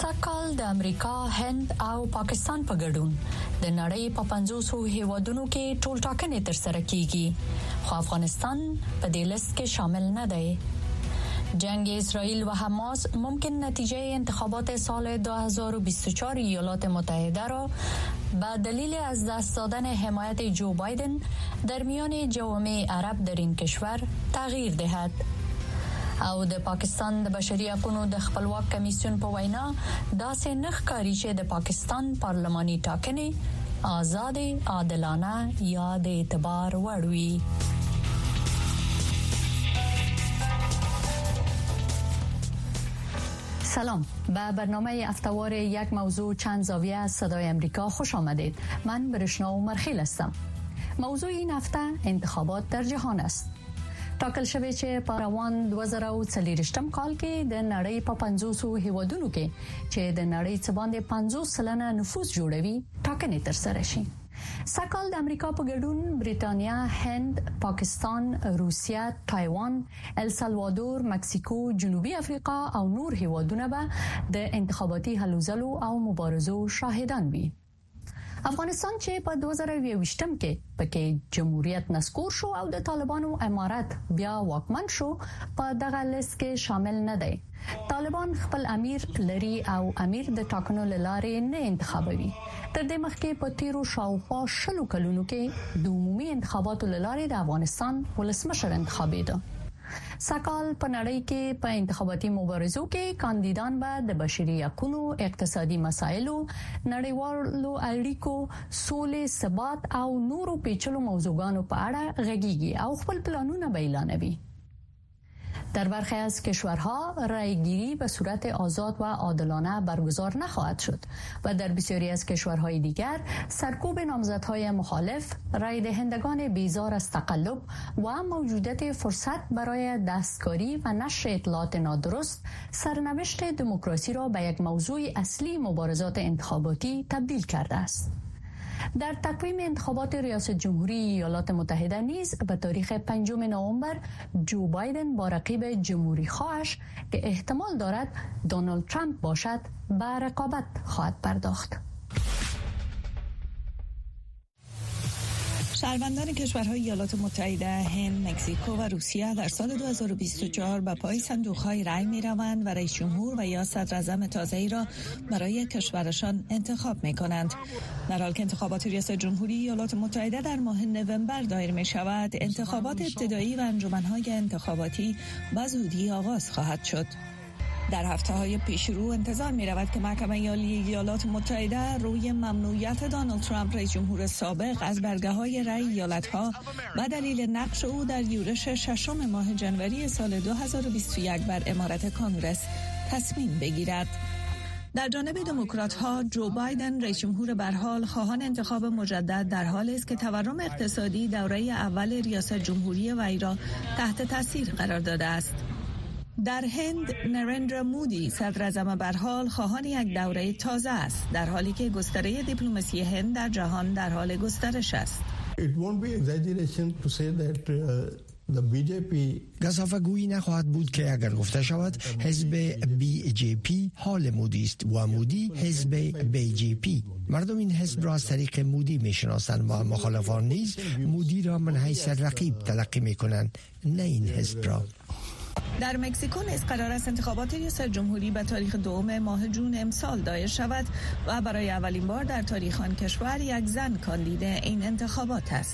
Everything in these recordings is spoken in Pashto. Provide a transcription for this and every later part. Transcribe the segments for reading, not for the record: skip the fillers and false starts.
سږ د امریکا، هند او پاکستان په ګډون د نړۍ په 500 هیوادونو کې ټولټاکنې ترسره کیږي، خو افغانستان په دې لیست کې شامل نه دی. جنگ اسرائیل و حماس ممکن نتیجه انتخابات سال 2024 ایالات متحده را به دلیل از دست دادن حمایت جو بایدن در میان جوامع عرب در این کشور تغییر دهد. او د پاکستان د بشري حقوقو د خپلواک کمیسیون په وینا داسې نه ښکاري چې د پاکستان پارلماني ټاکنې آزاد، عادلانه یا د اعتبار وړ وي. سلام، به برنامه هفته‌وار یک موضوع چند زاویه از صدای امریکا خوش آمدید. من برشنا عمرخیل هستم. موضوع این هفته انتخابات در جهان است. ټاکل شوی چې په روان 2023 کال کې د نړۍ په 500 هیوادونو کې چې د نړۍ څخه باندې 50% نفوس جوړوي ټاکنې ترسره شي. سږ کال د امریکا په ګډون بریټانیا، هند، پاکستان، روسیه، تایوان، السالوادور، مکسیکو، جنوبي افریقا او نور هیوادونه به د انتخاباتي هلو ځلو او مبارزو شاهدان وي. افغانستان چې په 2020 کې پکې جمهوریت نسکور شو او د طالبانو امارت بیا واکمن شو، په دغه لیست کې شامل نه دی. طالبان خپل امیر لري او امیر د ټاکنو لارې نه انتخابوي. تر دې مخکې په تیرو شاوخوا 20 کلونو کې د عمومي انتخاباتو لارې د افغانستان ولسمشر انتخابېده. سږ په نړۍ کې په انتخاباتي مبارزو کې کاندیدان به د بشري حقوقو، اقتصادي مسایلو، نړیوالو اړیکو، سولې، ثبات او نورو پیچلو موضوعاتو په اړه غږیږي او خپل پلانونه به اعلانوي. در برخی از کشورها رایگیری به صورت آزاد و عادلانه برگزار نخواهد شد و در بسیاری از کشورهای دیگر سرکوب نامزدهای مخالف، رای دهندگان بیزار از تقلب و موجودیت فرصت برای دستکاری و نشر اطلاعات نادرست سرنوشت دموکراسی را به یک موضوع اصلی مبارزات انتخاباتی تبدیل کرده است. در تقویم انتخابات ریاست جمهوری ایالات متحده نیز به تاریخ 5 نوامبر جو بایدن با رقیب جمهوری خواهش که احتمال دارد دونالد ترامپ باشد به رقابت خواهد پرداخت. شهروندان کشورهای ایالات متحده، هند، مکزیکو و روسیه در سال 2024 به پای صندوق‌های رای می‌روند و رئیس جمهور و یا صدراعظم تازه‌ای را برای کشورشان انتخاب می‌کنند. در حالی که انتخابات ریاست جمهوری ایالات متحده در ماه نوامبر دایر می‌شود، انتخابات ابتدایی و انجمن‌های انتخاباتی به زودی آغاز خواهد شد. در هفته‌های پیشرو انتظار می‌رود که محکمه عالی ایالات متحده روی ممنوعیت دونالد ترامپ رئیس جمهور سابق از برگه‌های رأی ایالت‌ها به دلیل نقش او در یورش 6 ماه جنوری سال 2021 بر امارت کانگرس تصمیم بگیرد. در جانب دموکرات‌ها، جو بایدن رئیس جمهور برحال خواهان انتخاب مجدد در حالی است که تورم اقتصادی دوره اول ریاست جمهوری وی را تحت تاثیر قرار داده است. در هند، نریندرا مودی صدراعظم برحال خواهان یک دوره تازه است، در حالی که گستره دیپلماسی هند در جهان در حال گسترش است. گزافه‌گویی نخواهد بود که اگر گفته شود حزب BJP حال مودی است و مودی حزب BJP. مردم این حزب را از طریق مودی میشناسند و مخالفان نیز مودی را من حیث رقیب تلقی میکنند، نه این حزب را. در مکزیکو نیز قرار است انتخابات ریاست جمهوری به تاریخ 2 ماه جون امسال دایر شود و برای اولین بار در تاریخ آن کشور یک زن کاندید این انتخابات است.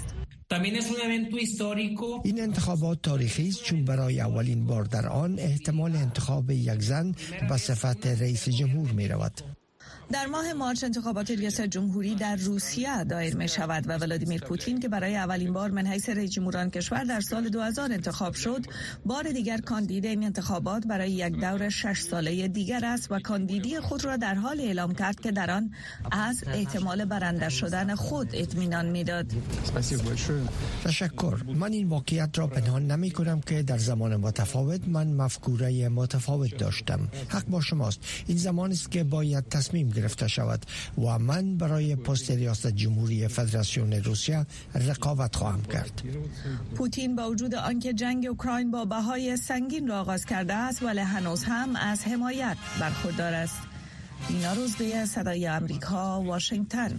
این انتخابات تاریخی است چون برای اولین بار در آن احتمال انتخاب یک زن به صفت رئیس جمهور می رود. در ماه مارس انتخابات ریاست جمهوری در روسیه دایر می شود و ولادیمیر پوتین که برای اولین بار من حیث رئیس جمهور کشور در سال 2000 انتخاب شد، بار دیگر کاندید این انتخابات برای یک دور 6 ساله دیگر است و کاندیدی خود را در حال اعلام کرد که در آن از احتمال برنده شدن خود اطمینان میداد. تشکر. من این واقعیت را پنهان نمی کنم که در زمان متفاوت من مفکوره متفاوت داشتم. حق با شماست. این زمان است که باید تصمیم گرفته شود و من برای پست ریاست جمهوری فدراسیون روسیه رقابت خواهم کرد. پوتین با وجود آنکه جنگ اوکراین با بهای سنگین را آغاز کرده است، ولی هنوز هم از حمایت برخوردار است. اینا روزبه صدای آمریکا، واشنگتن.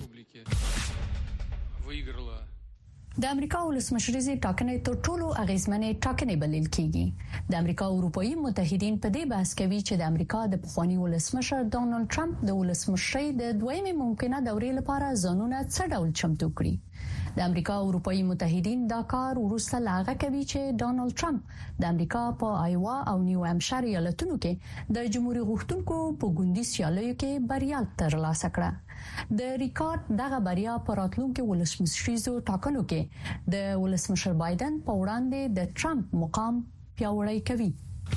د امریکا ولسمشریزي ټاکنې تر ټولو اغیزمنې ټاکنې بلل کیږي. د امریکا او اروپאי متحدین په دې بحث کوي چې د امریکا د پخوانی ولسمشر ډونالد ټرمپ د ولسمشرۍ د دویمې ممکنه دورې لپاره ځانونه څه ډول چمتو کړي. د امریکا او اروپאי متحدین دا کار وروسته لاغه کوي چې ډونالد ټرمپ د امریکا په آیوا او نیو هامشایر ایالتونو کې د جمهوریت غوښتونکو په ګوندي سیالیو کې بریا ترلاسه کړه. د ریکارډ دغه بریا پر راتلونکو ولسمشریزو ټاکنو کې د ولسمشر بایدن په وړاندې د ټرمپ مقام پیاوړی کوي.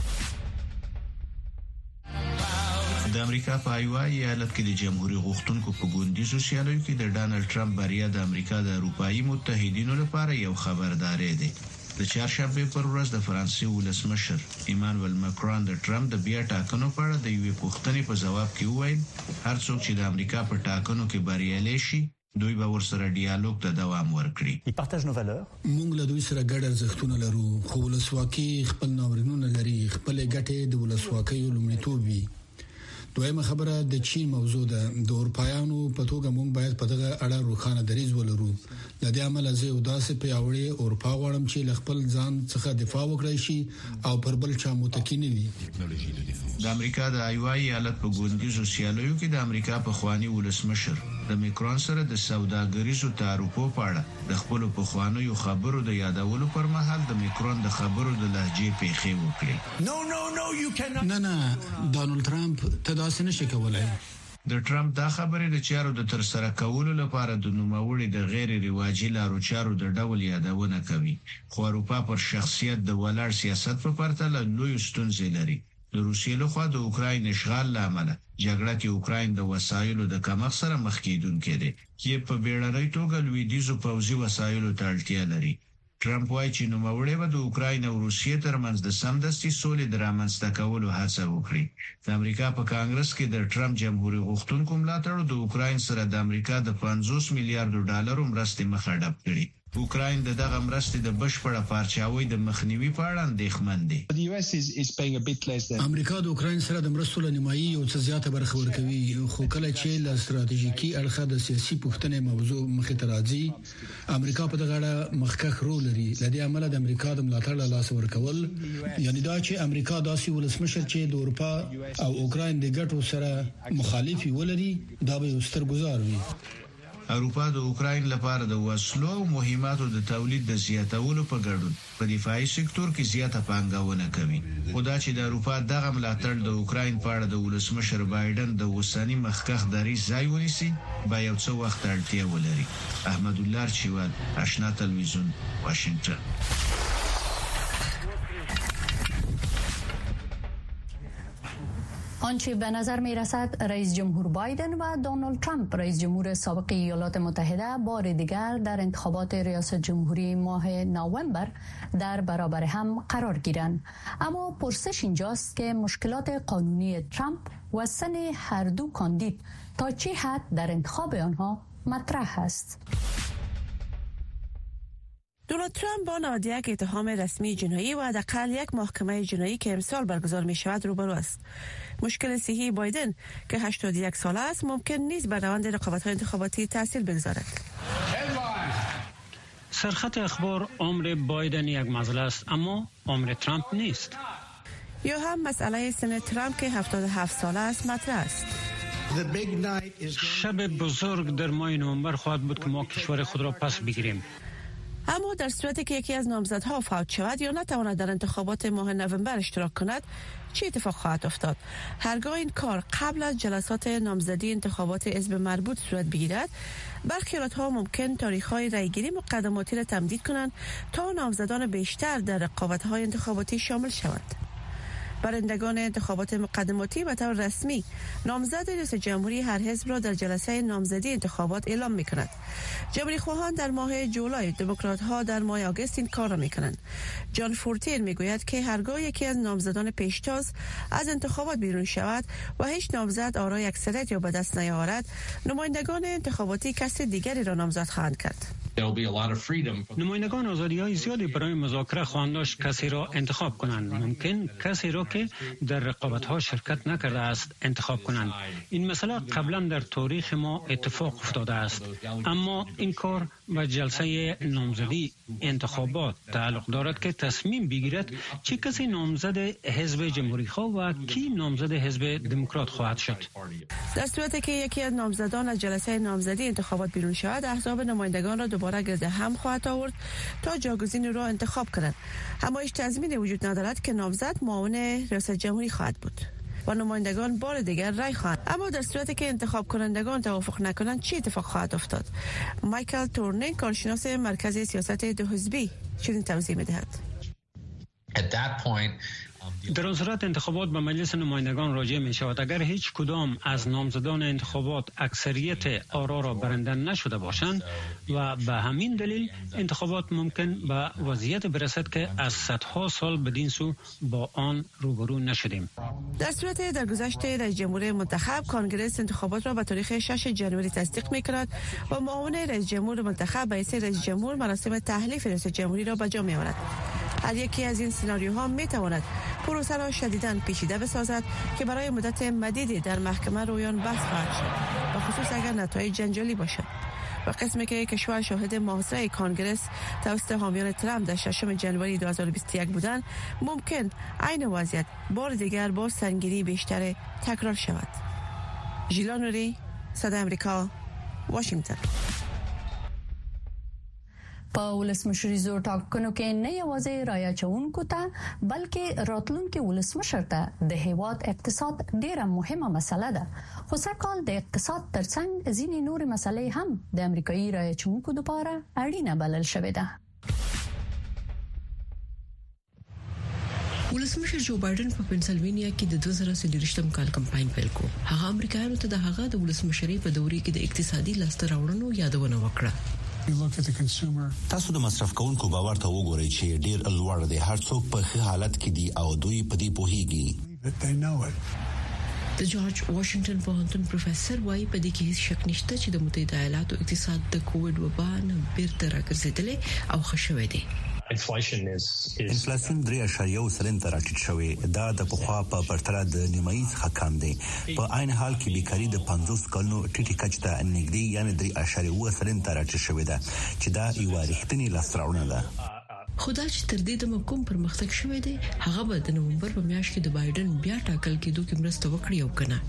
د امریکا په آیوا ایالت کې د جمهوریت غوښتونکو په ګوندیزو سیالیو کې د ډونالد ټرمپ بریا د امریکا د اروپאי متحدینو لپاره یو خبرداري ده. د چهارشنبه پر ورځ د فرانسې ولسمشر ایمانوئل ماکرون د ټرمپ د بیا ټاکنو په اړه د یوې پوښتنې په ځواب کې وویل هر څوک چې د امریکا په ټاکنو کې بریالي شي دوی به ورسره ډیالوګ ته دوام ورکړي. موږ له دوی سره ګډ ارزښتونه لرو خو ولسواکي خپل ناورینونه لري. خپل ګټې د ولسواکۍ لومړیتوب وي. دویمه خبره د چین موضوع ده. د اروپایانو په توګه موږ باید په دغه اړه روښانه دریځ ولرو. د دې عمل زه داسې پیاوړی اروپا غواړم چې خپل ځان څخه دفاع وکړي شي او پر بل چا متکی نه وي. د امریکا د آیوا ایالت په ګوندیزو سیالیو کې د امریکا په خوانی ولسمشر د میکرون سره د سوداګریزو تعرفو په اړه د خپل پخوانیو خبرو د یادولو پر مهال د میکرون د خبرو د لهجې پیښې وکړي. نه ډونالد ټرمپ تداسې نشي کولای. د ټرمپ دا خبره د چارو د تر سره کولو لپاره د نوموړي د غیر رواجي لارو چارو د ډول یادونه کوي. خو اروپا پر شخصیت د ولاړ سیاست په پرتله لوی ستونزې لري. د روسیې لخوا د اوکراین اشغال لامل جګړه کې اوکراین د وسایلو د کمښت سره مخ کیدونکې ده چې په بیړنۍ توګه لویدیزو پوځي وسایلو ته اړتیا لري. ټرمپ وايي چې نوموړی به د اوکراین او روسیې ترمنځ د سمدستي سولې د رامنځته کولو هڅه وکړي. د امریکا په کانګرس کې د ټرمپ جمهوریت غوښتونکو ملاتړ د اوکراین سره د امریکا د 50 میلیارډ ډالرو مرستې مخه ډب کړي. اوکراین دغه مرستې د بشپړه پارچاوي د مخنیوي په اړه اندېښمن دي. امریکا د اوکراین سره د مرستو لنیمایي او څه زیاته برخه ورکوي خو کله چې له ستراتیژیکي اړخه د سیاسي پوښتنې موضوع مخې ته راځي امریکا په دغه اړه مخکښ رول لري. لدې عمله د امریکا د ملاتړ له لاسه ورکول یعنی دا چې امریکا داسې ولسمشر چې د اروپا او اوکراین د ګټو سره مخالفي ولري دا به یو ستر ګزار وي. اروپا د اوکراین لپاره د وسلو او مهماتو د تولید د زیاتولو په ګډون په دفاعي سکتور کې زیاته پانګونه کوي. خدا چې د اروپا دغه ملاتړ د اوکراین په اړه د ولسمشر بایدن د وسانی مخکښ دریځ ځای ونیسي به یو څه وخت اړتیا ولري. احمد الله چوال، آشنا تلویزیون، واشنگتن. آنچه به نظر می رسد رئیس جمهور بایدن و دونالد ترامپ رئیس جمهور سابق ایالات متحده بار دیگر در انتخابات ریاست جمهوری ماه نوامبر در برابر هم قرار گیرند. اما پرسش اینجاست که مشکلات قانونی ترامپ و سن هر دو کاندید تا چه حد در انتخاب آنها مطرح است. دونالد ترامپ با 91 اتهام رسمی جنایی و حداقل یک محکمه جنایی که امسال برگزار می شود روبرو است. مشکل صحی بایدن که 81 ساله است ممکن نیست بر روند رقابت‌های انتخاباتی تاثیر بگذارد. سرخط اخبار عمر بایدن یک مسئله است اما عمر ترامپ نیست. یا هم مسئله سن ترامپ که 77 ساله است مطرح است. شب بزرگ در ماه نوامبر خواهد بود که ما کشور خود را پس بگیریم. اما در صورتی که یکی از نامزدها فوت شود یا نتواند در انتخابات ماه نوامبر اشتراک کند چه اتفاق خواهد افتاد؟ هرگاه این کار قبل از جلسات نامزدی انتخابات حزب مربوط صورت بگیرد برخی ایالت‌ها ممکن تاریخ‌های رأی‌گیری مقدماتی را تمدید کنند تا نامزدان بیشتر در رقابت‌های انتخاباتی شامل شوند. برندگان انتخابات مقدماتی به طور رسمی نامزد رئیس جمهوری هر حزب را در جلسه نامزدی انتخابات اعلام می‌کنند. جمهوری‌خواهان در ماه جولای، دموکرات‌ها در ماه آگوست این کار را می‌کنند. جان فورتیر میگوید که هرگاه یکی از نامزدان پیشتاز از انتخابات بیرون شود و هیچ نامزد آرای اکثریت یا به دست نیاورد، نمایندگان انتخاباتی کسی دیگری را نامزد خواهند کرد. نمایندگان آزادی‌های زیادی برای مذاکره خواهند داشت کسی را انتخاب کنند. ممکن کسی را که در رقابت‌ها شرکت نکرده است انتخاب کنند. این مسئله قبلا در تاریخ ما اتفاق افتاده است، اما این کار به جلسه نامزدی انتخابات تعلق دارد که تصمیم بگیرد چه کسی نامزد حزب جمهوری‌خواه و کی نامزد حزب دموکرات خواهد شد. در صورتی که یکی از نامزدان از جلسه نامزدی انتخابات بیرون شود، احزاب نمایندگان را دوباره گرد هم خواهد آورد تا جاگزین را انتخاب کنند. اما هیچ تضمینی وجود ندارد که نامزد معاون ریاست جمهوری خواهد بود و نمایندگان بار دیگر رای خواهند. اما در صورتی که انتخاب کنندگان توافق نکنند چه اتفاق خواهد افتاد؟ مایکل تورنینگ، کارشناس مرکز سیاست دو حزبی، چنین توضیح می‌دهد. در آن صورت انتخابات به مجلس نمایندگان راجع می شود. اگر هیچ کدام از نامزدان انتخابات اکثریت آرا را برنده نشده باشند و به همین دلیل انتخابات ممکن به وضعیت برسد که از صدها سال بدین سو با آن روبرو نشدیم. در صورت درگذشت رئیس جمهور منتخب، کنگره انتخابات را به تاریخ 6 ژانویه تصدیق می کند و معاون رئیس جمهور منتخب به حیث رئیس جمهور مراسم تحلیف رئیس جمهوری را به جا می آورد. هر یکی از این سناریوها می تواند پروسه را شدیداً پیچیده بسازد که برای مدت مدیدی در محکمه رویان بحث خواهد شد، به خصوص اگر نتایج جنجالی باشد. و قسمی که کشور شاهد محاصره کانگرس توسط حامیان ترامپ در 6 ژانویه 2021 بودند، ممکن عین وضعیت بار دیگر با سنگینی بیشتر تکرار شود. ژیلا نوری، صدای امریکا، واشنگتن. په ولسمشري زور ټاکنو کې نه یوازې رایه چونکو ته بلکې راتلونکي ولسمشر ته د هیواد اقتصاد ډیره مهمه مسله ده. خو سږکال د اقتصاد ترڅنګ ځینې نور مسلې هم د امریکایي رایه چونکو لپاره اړینه بلل شوې ده. ولسمشر جو بایدن په پنسلوانیا کې د 2023 کال کمپاین پیل کو. هغه امریکایانو ته د هغه د ولسمشرۍ په دورې کې د اقتصادي لاسته راوړنو یادونه وکړه. تاسو د مصرف کوونکو باور ته وګورئ چې ډیر لوړ دی. هر څوک په ښه حالت کې دی او دوی په دې پوهیږي. د جورج واشنگټن پوهنتون پروفیسور وايي په دې کې هیڅ شک نشته چې د متحده ایالاتو اقتصاد د کووډ وبا نه بیرته راګرځېدلی او ښه شوی دی. انفلیسیون 3.1% راټیټ شوی. دا د پخوا په پرتله د نیمایي څخه کم دی. په عین حال کې بیکاری د 50 کلونو ټیټی کچ ته نږدې یعنی 3.1% راټیټ شوی ده چې دا یو رښتینی لاسته ده. خدای چې تر دې د کوم پرمختګ شوی دی، هغه به د نومبر په میاشت کې د بایدن بیا ټاکل کېدو کې مرسته وکړي او کنه.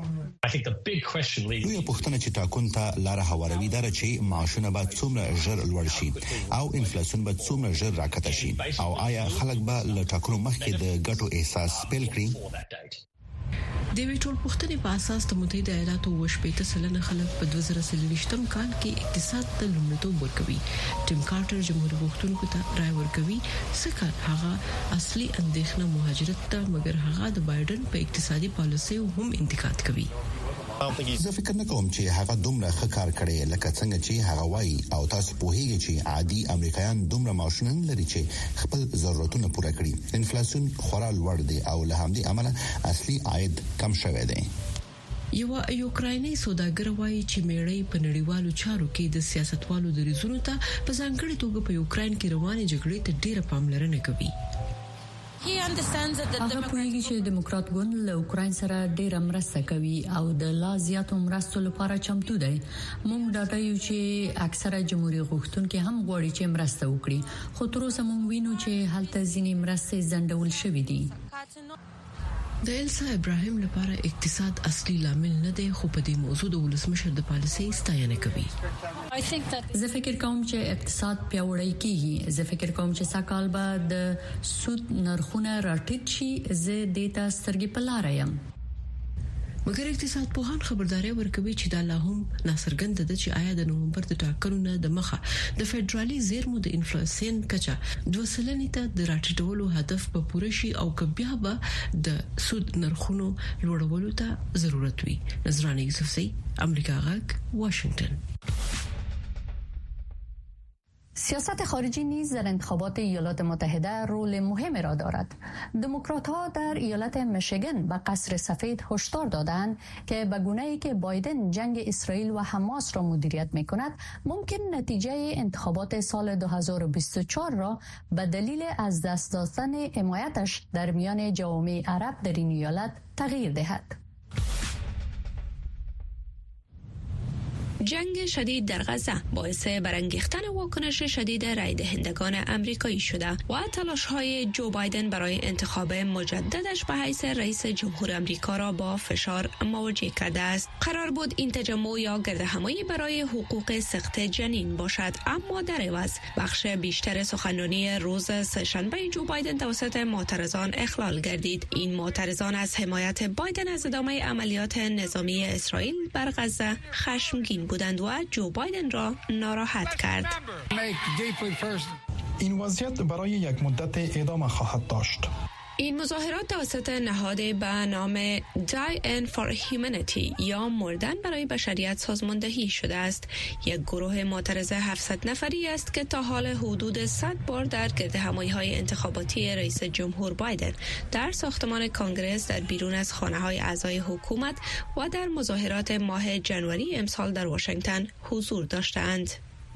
یو پوښتنه چې ټاکون ته لار هواروي ده چې معاشونه به څومره ژر لوړ شي او انفلیسیون به څومره ژر راکته شي او آیا خلک به له ټاکنو مخکې د ګټو احساس پیل کړي. د ویټول پوښتنې په اساس د متحده ایالاتو 80% خلک په 2023 کال کې اقتصاد ته لومړیتوب ورکوي. ټیم کارټر جمهوریت غوښتونکو ته رائے ورکوي ځکه هغه اصلي اندېښنه مهاجرت ته، مګر هغه د بایدن په اقتصادي پالیسۍ هم انتقاد کوي. زه فکر نه کوم چې هغه دومره ښه کار کړی لکه څنګه چې هغه وایي او تاسو پوهیږئ چې عادي امریکایان دومره معاشونه لري چې خپل ضرورتونه پوره کړي. انفلیسیون خورا لوړ دی او له همدې امله اصلي عاید کم شوی دی. یو یوکرایني سوداګر وایي چې میړی په نړیوالو چارو کې د سیاستوالو د ریزونو ته په ځانګړي توګه په یوکراین کې روانې جګړې ته ډیره پاملرنه کوي. هغه پوهیږي چې دیموکرات ګوند له اوکراین سره ډیره مرسته کوي او د لا زیاتو مرستو لپاره چمتو دی. موږ ډاډه یو چې اکثره جمهوریت غوښتونکي هم غواړي چې مرسته وکړي، خو تر اوسه موږ وینو چې هلته ځینې مرستې ځنډول شوې دي. د ایلسا ابراهیم لپاره اقتصاد اصلي لامل نه دی، خو په دې موضوع د ولسمشر د پالیسۍ ستاینه کوي. زه فکر کوم چې اقتصاد پیاوړی کیږي. زه فکر کوم چې ساکال بعد د سود نرخونه راټیټ شي. زه د تاسو سترګې په لار یم. مګر اقتصاد پوهان خبرداري ورکوي چې دا لا هم ناڅرګند ده چې آیا د نومبر د ټاکنو نه د مخه د فدرالي زیرمو د انفلیسیون کچه 2% ته د راټیټولو هدف په پوره شي او که بیا به د سود نرخونو لوړولو ته ضرورت وي. نظرانه یوسفزۍ، امریکا غږ، واشنگټن. سیاست خارجی نیز در انتخابات ایالات متحده رول مهمی را دارد. دموکرات‌ها در ایالت میشیگان به قصر سفید هشدار دادند که به گونه‌ای که بایدن جنگ اسرائیل و حماس را مدیریت می‌کند، ممکن نتیجه انتخابات سال 2024 را به دلیل از دست دادن حمایتش در میان جوامع عرب در این ایالت تغییر دهد. جنگ شدید در غزه باعث برانگیختن واکنش شدید رای دهندگان آمریکایی شده و تلاش‌های جو بایدن برای انتخاب مجددش به حیث رئیس جمهور آمریکا را با فشار مواجه کرده است. قرار بود این تجمع یا گردهمایی برای حقوق سقط جنین باشد، اما در عوض بخش بیشتر سخنرانی روز سه‌شنبه جو بایدن توسط معترضان اخلال گردید. این معترضان از حمایت بایدن از ادامه عملیات نظامی اسرائیل بر غزه خشمگین بودند و جو بایدن را ناراحت کرد. این وضعیت برای یک مدت ادامه خواهد داشت. این مظاهرات توسط نهاد به نام Die End for Humanity یا مردن برای بشریت سازماندهی شده است. یک گروه معترض 700 نفری است که تا حال حدود 100 بار در گردهمایی‌های انتخاباتی رئیس جمهور بایدن در ساختمان کانگرس، در بیرون از خانه‌های اعضای حکومت و در مظاهرات ماه ژانویه امسال در واشنگتن حضور داشتند.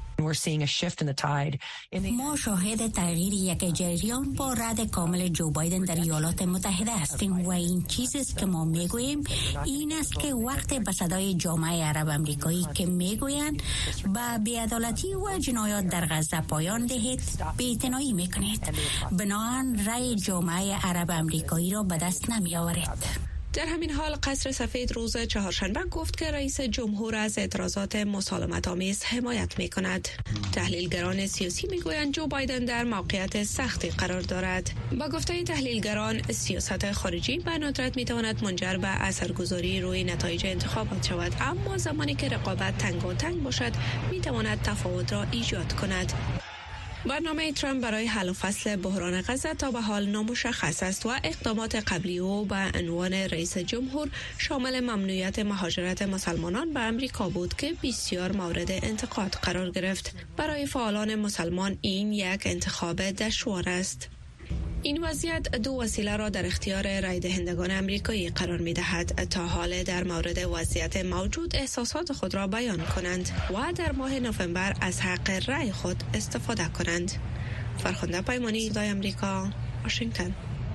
ما شاهد تغییر یک جریان با رد کامل جو بایدن در ایالات متحده هستیم و این چیزی است که ما میگوییم این است که وقت به صدای جامعه عرب آمریکایی که میگویند با بی‌عدالتی و جنایات در غزه پایان دهید بی‌اعتنایی میکنید، بنابراین رأی جامعه عرب آمریکایی را به دست نمیآورید. در همین حال قصر سفید روز چهارشنبه گفت که رئیس جمهور از اعتراضات مسالمت‌آمیز حمایت می‌کند. تحلیلگران سیاسی می‌گویند جو بایدن در موقعیت سختی قرار دارد. با گفته تحلیلگران، سیاست خارجی به ندرت می‌تواند منجر به اثرگذاری روی نتایج انتخابات شود، اما زمانی که رقابت تنگاتنگ باشد می‌تواند تفاوت را ایجاد کند. برنامه ترامپ برای حل و فصل بحران غزه تا به حال نامشخص است و اقدامات قبلی او به عنوان رئیس جمهور شامل ممنوعیت مهاجرت مسلمانان به آمریکا بود که بسیار مورد انتقاد قرار گرفت. برای فعالان مسلمان این یک انتخاب دشوار است. این وضعیت دو وسیله را در اختیار رای دهندگان آمریکایی قرار می دهد تا حال در مورد وضعیت موجود احساسات خود را بیان کنند و در ماه نوامبر از حق رای خود استفاده کنند. فرخنده پیمانی، صدای آمریکا، واشنگتن.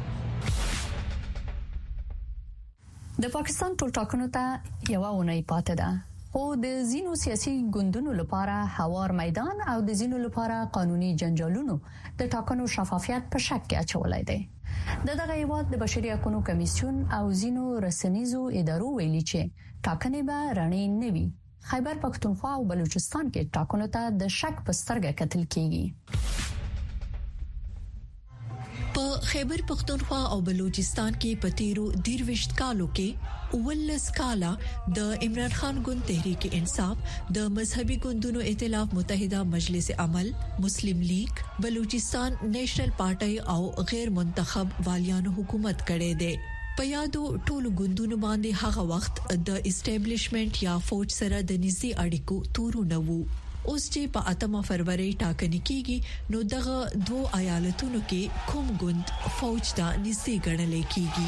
د پاکستان ټول ټاکنو ته یوه اونۍ پاتې ده، خو د ځینو سیاسي ګوندونو لپاره هوار میدان او د ځینو لپاره قانوني جنجالونو د ټاکنو شفافیت په شک کې اچولای دی. دغه هیواد د بشري حقوقو کمیسیون او ځینو رسنیزو ادارو ویلي چې ټاکنې به رڼې نه وي. خیبر پختونخوا او بلوچستان کې ټاکنو ته د شک په سترګه کتل کیږي. په خیبر پختونخوا او بلوچستان کې په تیرو 23 کالو کې ولس کالا د عمران خان ګوند تحریک انصاف، د مذهبي ګوندونو ائتلاف متحده مجلس عمل، مسلم لیگ، بلوچستان نیشنل پارټي او غیر منتخب والیانو حکومت کړي دي. په یادو ټولو ګوندونو باندې هغه وخت د اسټابلیشمنت یا فوج سره د نږدې اړیکو تورونه وو. اوس چې په 8 فروری ټاکنې کیږي نو دغه دوه ایالتونو کې کوم ګوند فوج ته نږدې ګڼل کیږي.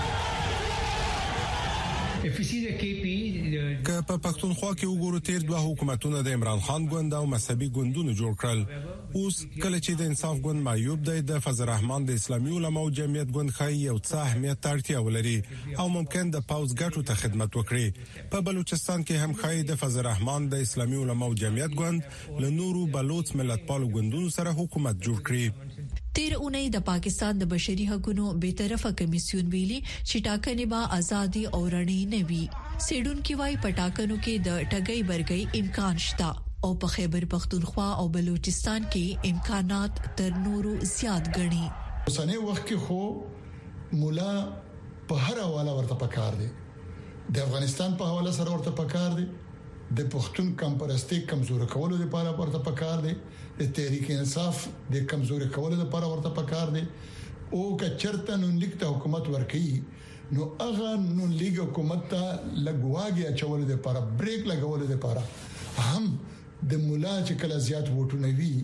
که په پښتونخوا کې وګورو تیر دوه حکومتونه د عمران خان ګوند او مذهبي ګوندونو جوړ کړل. اوس کله چې د انصاف ګوند معیوب دی، د فضل الرحمن د اسلامي علماو جمعیت ګوند خای یو څه اهمیت اړتیا ولري او ممکن د پاوز ګټو ته خدمت وکړي. په بلوچستان کې هم خای د فضل الرحمن د اسلامي علماو جمعیت ګوند له نورو بلوچ ملتپالو ګوندونو سره حکومت جوړ کړي. تیر اونۍ د پاکستان د بشري حقوقو بیطرفه کمیسیون ویلي چې ټاکنې به ازادي او رڼې نه وي. سیډونکو وايي په ټاکنو کې د ټګۍ برګۍ امکان شته او په خیبر پختونخوا او بلوچستان کې امکانات تر نورو زیات ګڼي. اوسنی وخت کې خو مولا په هر حواله ورته پکار دي، د افغانستان په حواله سره ورته پکار دي، د پښتون کمپرستي کمزور کولو لپاره ورته پکار دي، د تحریک انصاف د کمزوري کولو لپاره ورته پکار دي. او که چرته نن لیک ته حکومت ورکړي نو هغه نن لیک حکومت ته لګواږي اچول لپاره بریک لګول لپاره هم د مولا چې کله زیات ووټونه وي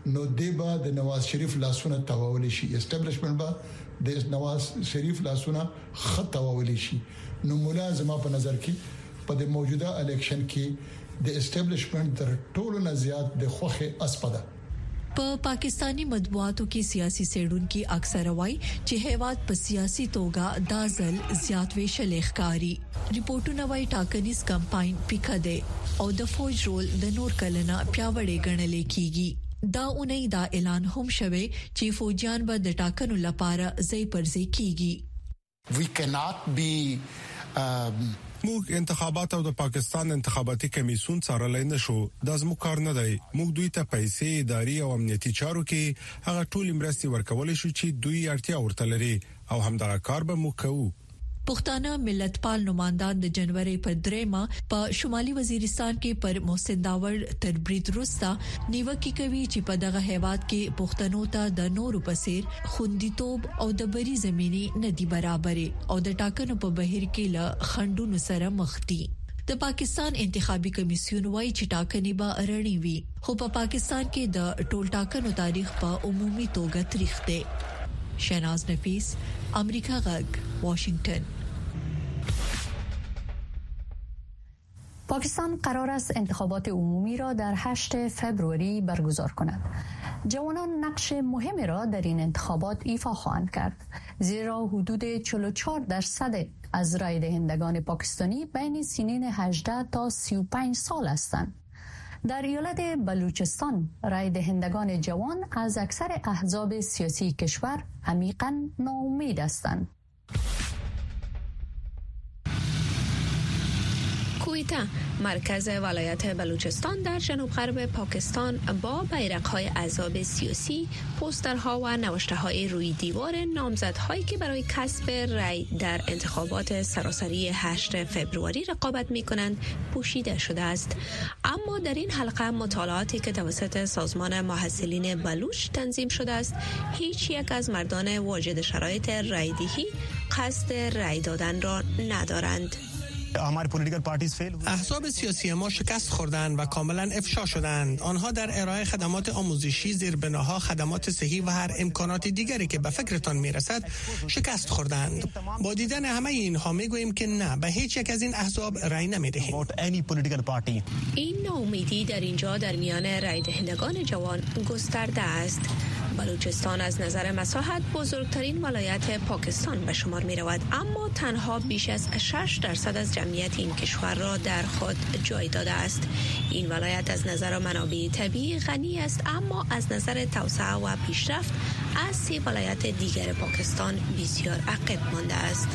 نو دیبا د نواز شریف لاسونه تواول شي، اسټابلیشمنت با د نواز شریف لاسونه خطاول شي. نو ملازمه په نظر کې په د موجوده الیکشن کې د اسټابلیشمنت تر ټولو نه زیات د خوخه اسپده. په پاکستانی مطبوعاتو کې سیاسي سیډونکو اکثر وایي چې هیواد په سیاسي توګه دازل زیات ویشل ښکاری. ریپورتونه وایي ټاکنیز کمپاین پیکه ده او د فوج رول د نور کلنه پیاوړی ګڼل کیږي. دا اونۍ دا اعلان هم شوه چې فوجیان به د ټاکنو لپاره ځای پر ځای کیږي. We cannot be موږ انتخابات او د پاکستان انتخاباتي کمیسیون څارلای نشو. دا زموږ کار نه دی. موږ دوی ته پیسې اداري او امنیتي چارو کې هغه ټول مرستې ورکول شو چې دوی اړتیا ورته لري او همدغه کار به موږ کوو. پښتانه ملتپال نمائندان د جنوري پر 3 په شمالي وزیرستان کې پر محسن داور تر برید وروسته نیوکه کوي چې په دغه هیواد کې پښتنو ته د نورو پسیر خوندیتوب او د بری زميني ندي برابرې او د ټاکنو په بهیر کې له خندونو سره مخ دي. د پاکستان انتخابي کمیسیون وايي چې ټاکنې به رڼې وي، خو په پاکستان کې د ټول ټاکنو تاریخ په عمومي توګه تاریخ دی. شناز نفیس، امریکا غږ، واشنگتن. پاکستان قرار است انتخابات عمومی را در 8 فوریه برگزار کند. جوانان نقش مهمی را در این انتخابات ایفا خواهند کرد، زیرا حدود 44% از رای دهندگان پاکستانی بین سنین 18 تا 35 سال هستند. در ایالت بلوچستان رای دهندگان جوان از اکثر احزاب سیاسی کشور عمیقاً ناامید هستند. کویتا، مرکز ولایت بلوچستان در جنوب غرب پاکستان، با بیرق‌های احزاب سیاسی، پوسترها و نوشته‌های روی دیوار نامزدهایی که برای کسب رأی در انتخابات سراسری 8 فوریه رقابت می‌کنند پوشیده شده است. اما در این حلقه مطالعاتی که توسط سازمان محصلین بلوچ تنظیم شده است، هیچ یک از مردان واجد شرایط رأی‌دهی قصد رأی دادن را ندارند. احزاب سیاسی ما شکست خوردند و کاملا افشا شدند. آنها در ارائه خدمات آموزشی، زیربناها، خدمات صحی و هر امکانات دیگری که به فکرتان میرسد شکست خوردند. با دیدن همه اینها میگوییم که نه، به هیچ یک از این احزاب رأی نمیدهیم. این ناامیدی در اینجا در میان رأی دهندگان جوان گسترده است. بلوچستان از نظر مساحت بزرگترین ولایت پاکستان به شمار می رود، اما تنها بیش از 6% از جمعیت این کشور را در خود جای داده است. این ولایت از نظر منابع طبیعی غنی است، اما از نظر توسعه و پیشرفت از 3 ولایت دیگر پاکستان بسیار عقب مانده است.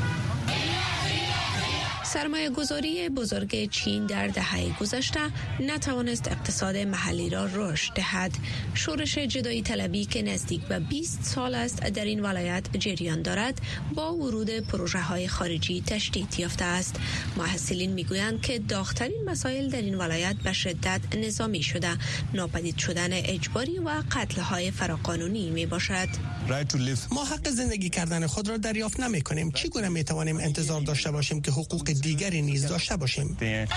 سرمایه گذاری بزرگ چین در دهه گذشته نتوانست اقتصاد محلی را رشد دهد. شورش جدایی طلبی که نزدیک به 20 سال است در این ولایت جریان دارد، با ورود پروژه های خارجی تشدید یافته است. محصلین میگویند که داغ‌ترین مسائل در این ولایت به شدت نظامی شده، ناپدید شدن اجباری و قتل های فراقانونی می باشد. ما حق زندگی کردن خود را دریافت نمی کنیم. چگونه می توانیم انتظار داشته باشیم که حقوق دیگری نیز داشته باشیم؟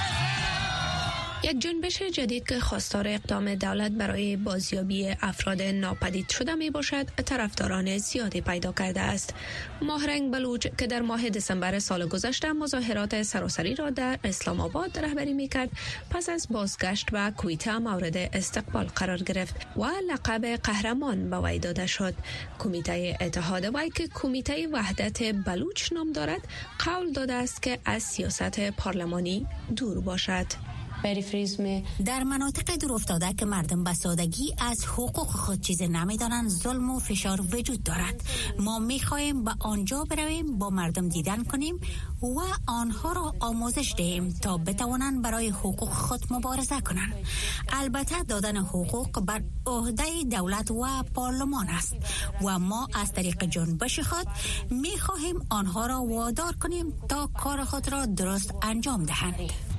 یک جنبش جدید که خواستار اقدام دولت برای بازیابی افراد ناپدید شده می باشد، طرفداران زیادی پیدا کرده است. ماهرنگ بلوچ که در ماه دسامبر سال گذشته مظاهرات سراسری را در اسلام آباد رهبری می کرد، پس از بازگشت به کویتا مورد استقبال قرار گرفت و لقب قهرمان به وی داده شد. کمیته اتحاد وی که کمیته وحدت بلوچ نام دارد، قول داده است که از سیاست پارلمانی دور باشد. در مناطق دور افتاده که مردم به سادگی از حقوق خود چیز نمیدانند، ظلم و فشار وجود دارد. ما میخواهیم به آنجا برویم، با مردم دیدن کنیم و آنها را آموزش دهیم تا بتوانند برای حقوق خود مبارزه کنند. البته دادن حقوق بر عهده دولت و پارلمان است و ما از طریق جنبش خود میخواهیم آنها را وادار کنیم تا کار خود را درست انجام دهند.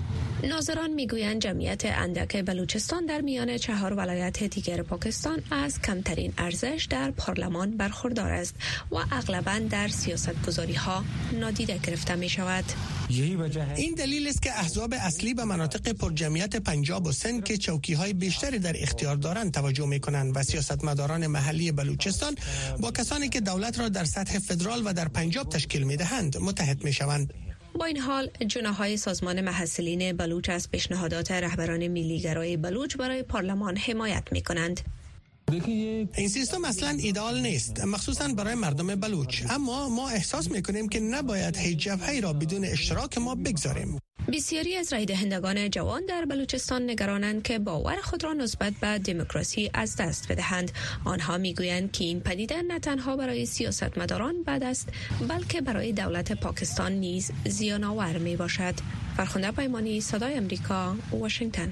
ناظران میگویند جمعیت اندک بلوچستان در میان 4 ولایت دیگر پاکستان از کمترین ارزش در پارلمان برخوردار است و اغلباً در سیاستگذاری‌ها نادیده گرفته می شود. این دلیل است که احزاب اصلی به مناطق پرجمعیت پنجاب و سند که چوکی‌های بیشتری در اختیار دارند توجه می‌کنند و سیاستمداران محلی بلوچستان با کسانی که دولت را در سطح فدرال و در پنجاب تشکیل می‌دهند متحد می‌شوند. با این حال جناح‌های سازمان محصلین بلوچ از پیشنهادات رهبران ملی‌گرای بلوچ برای پارلمان حمایت می‌کنند. این سیستم اصلا ایدئال نیست، مخصوصا برای مردم بلوچ، اما ما احساس می‌کنیم که نباید هیچ جبهه‌ای را بدون اشتراک ما بگذاریم. بسیاری از رای دهندگان جوان در بلوچستان نگرانند که باور خود را نسبت به دموکراسی از دست بدهند. آنها میگویند که این پدیده نه تنها برای سیاستمداران بد است، بلکه برای دولت پاکستان نیز زیان‌آور می باشد. فرخنده پیمانی، صدای امریکا، واشنگتن.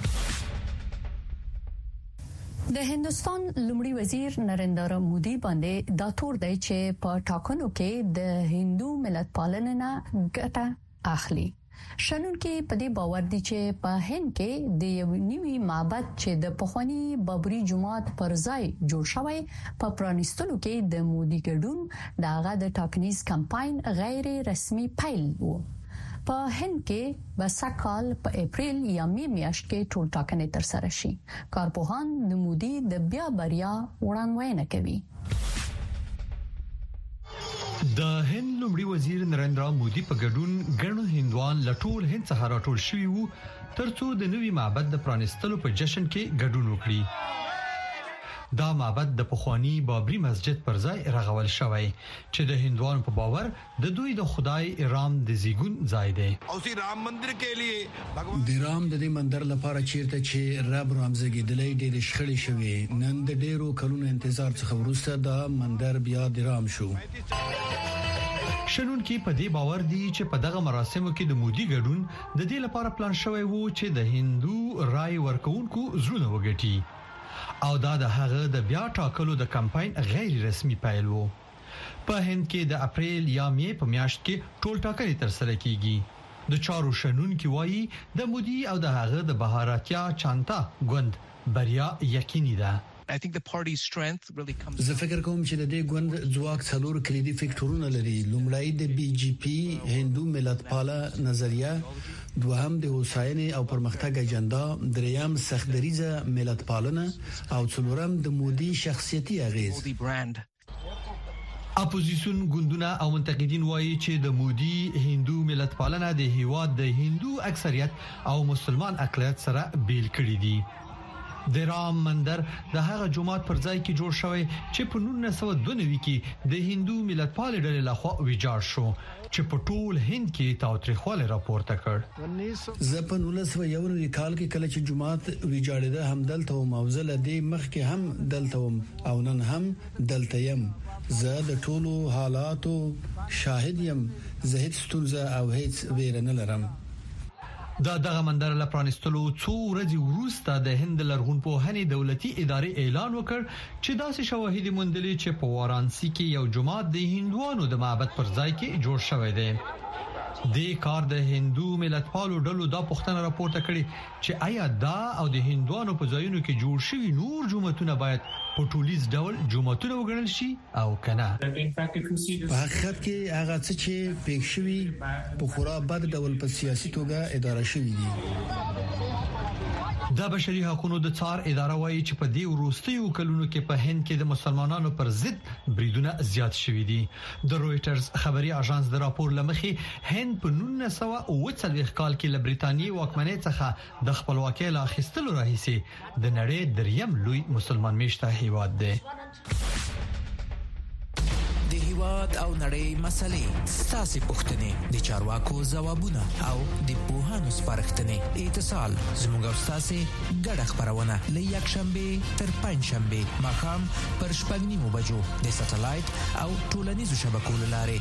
د هندوستان لومړي وزیر نریندرا مودي باندې دا تور دی چې په ټاکنو کې د هندو ملت پالنې نه ګټه اخلي. شنونکي په دې باور دي چې په هند کې د یو نیوي معبد چې د پخوانی بابري جومات پر ځای جوړ شوی په پرانیستلو کې د مودي ګډون دغه د ټاکنیز کمپاین غیر رسمي پیل وو. په هند کې به سکهال په اپریل یا می میاشت کې ټول ټاکنې تر سره شي. کارپوهان د مودي د بیا بریا وړاندوینه کوي. د هند لومړي وزیر نریندرا مودي په ګډون ګڼو هندوان له ټول هند څخه راټول شوي وو ترڅو د نوي معبد د پرانیستلو په جشن کې ګډون وکړي. دا معبد د پخوانی بابری مسجد پر ځای رغول شوی چې د هندوانو په باور د دوی د خدای رام د زیګون ځای دی. او سی رام مندر کې لیے د رام د دې مندر لپاره چیرته چې رب رامزګیدلې ډېر شخړې شوې، نن د ډېرو کلونو انتظار څخه وروسته دا مندر بیا د رام شو. شنونکي په دې باور دي چې په دغه مراسمو کې د مودي ګډون د دې لپاره پلان شوی وو چې د هندو رای ورکوونکو زړونه وګټي او دا د هغه د بیا ټاکلو د کمپاین غیر رسمي پیل وو. په هند کې د اپریل یا می په میاشت کې ټول ټاکنې تر سره کیږي. د چارو شنونکي وایي د مودي او د هغه د بهاراتیا چانتا ګوند بریا یقیني ده. زه فکر کوم چې د دې ګوند ځواک څلور کلیدي فکټورونه لري. لومړی د بي جي پی هندو ملت پاله نظریه، دوهم د هوساینې او پرمختګ اجنډا، دریم سختدریزه ملت پالنه او څلورم د مودي شخصیتي اغیز. اپوزیسیون ګوندونه او منتقدین وایي چې د مودي هندو ملت پالنه د هیواد د هندو اکثریت او مسلمان اقلیت سره بیل کړی دي. د رام مندر د هغه جومات پر ځای کې جوړ شوی چې په 1992 کې د هندو ملت پال ډلې لخوا ویجاړ شو چې په ټول هند کې تاوتریخوالی راپورته کړ. زه په 1991 کال کې کله چې جومات ویجاړېده هم دلته وم او زه له دې مخکې هم دلته وم او نن هم دلته یم. زه د ټولو حالاتو شاهد یم. زه هیڅ ستونزه او هیڅ ویره نه لرم. دغه مندر له پرانیستلو څو ورځې وروسته د هند لرغونپوهنې دولتي ادارې اعلان وکړ چې داسې شواهد موندلي چې په وارانسی کې یو جومات د هندوانو د معبد پر ځای کې جوړ شوی دی. د کار د هندو ملت پالو ډلو دا پوښتنه راپورته کړې چې آیا دا او د هندوانو په ځایونو کې جوړ شوی نور جوماتونه باید په ټولیز ډول جوماتونه وګڼل شي او کنه. په حقیقت کې هغه څه چې پېښ شوی په خورا بد ډول په سیاسي توګه اداره شوی دي. د بشري حقوقو د څار اداره وایي چې په دې وروستیو کلونو کې په هند کې د مسلمانانو پر ضد بریدونه زیات شوي دي. د رويټرز خبري اژانس د راپور لمخې هند په 1940 کال کې له برېټانیې واکمنۍ څخه د خپلواکۍ لا اخیستلو راهیسې د نړۍ دریم لوی مسلمان میشته هیواد دی. د هیواد او نړۍ مسلې، ساسي پوښتنې، د چارواکو ځوابونه او د پوهانو سپارښتنې. اتصال زموږ او تاسو ګډه خبرونه ل یکشنبه تر پنځشنبه ماښام پر 6:30 بجو د سټلایټ او ټولنیزو شبکو لارې.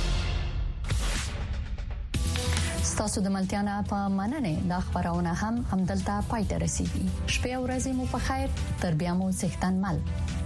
ستاسو د ملتیا په مننه دا خبرونه هم همدلته پای ته رسیدي. شپه او ورځې مو په خیر، تر بیا مو څښتن مل.